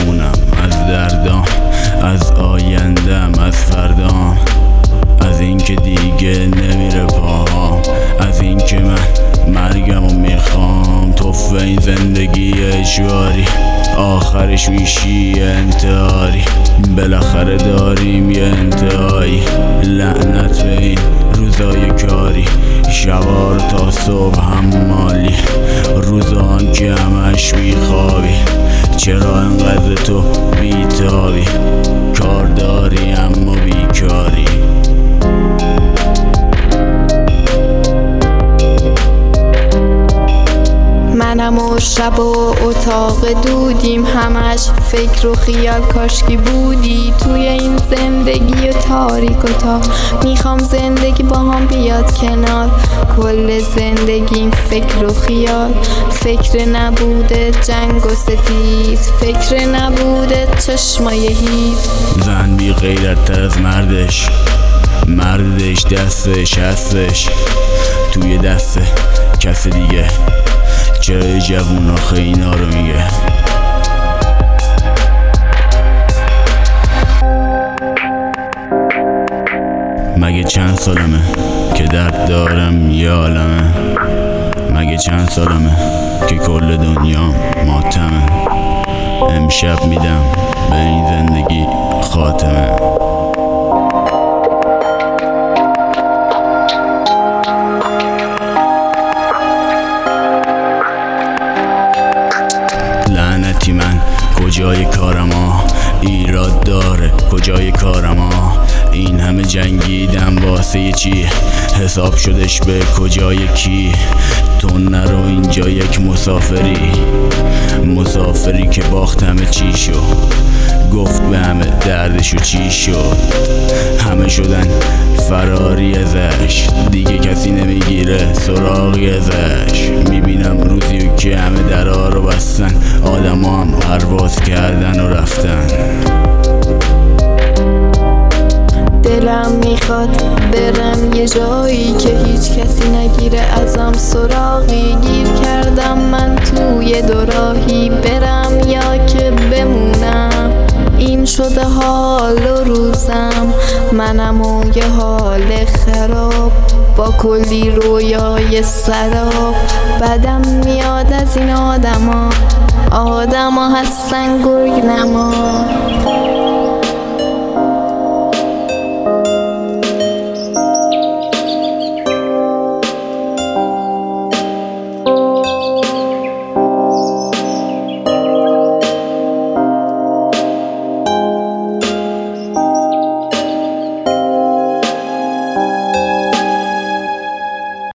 بمونم از دردام، از آیندم، از فردام، از اینکه دیگه نمیره پاهام، از اینکه من مرگمو میخوام. توف این زندگی اجباری، آخرش میشی انتحاری. بالاخره داریم یه انتهایی. لعنت به این روزای کاری، شبار تا صبح حمالی، روزان که همش بیخوابی. چرا انقدر تو بیتابی؟ کار داری اما بیکاری. منم و شب و اتاق دودیم، همش فکر و خیال کاشکی بودی توی این زندگی تاریک و تار. میخوام زندگی با هم بیاد کنار، کل زندگیم فکر و خیال. فکر نبوده جنگ و ستیز، فکر نبوده چشمای هیز. زن بی غیرت‌تر از مردش دستش هستش توی دست کس دیگه. چه جوون آخه اینا رو میگه؟ مگه چند سالمه که درد دارم یه عالمه؟ مگه چند سالمه که کل دنیا ماتمه؟ امشب میدم به این زندگی خاتمه. لعنتی من کجای کارم ایراد داره کجای کارم این همه جنگیدم واسه چی؟ حساب شدش به کجای کی؟ تو نرو اینجا یک مسافری که باخت همه چی شد. گفت به همه دردشو چی شد. همه شدن فراری ازش، دیگه کسی نمیگیره سراغی ازش. میبینم روزی که همه درها رو بستن، آدم هم پرواز کردن و رفتن. دلم میخواد برم یه جایی که هیچ کسی نگیره ازم سراغی. گیر کردم من توی دوراهی، برم یا که بمونم. این شده حال و روزم، منم و یه حال خراب با کلی رویای سراب. بدم میاد از این آدما هستن گرگ نما.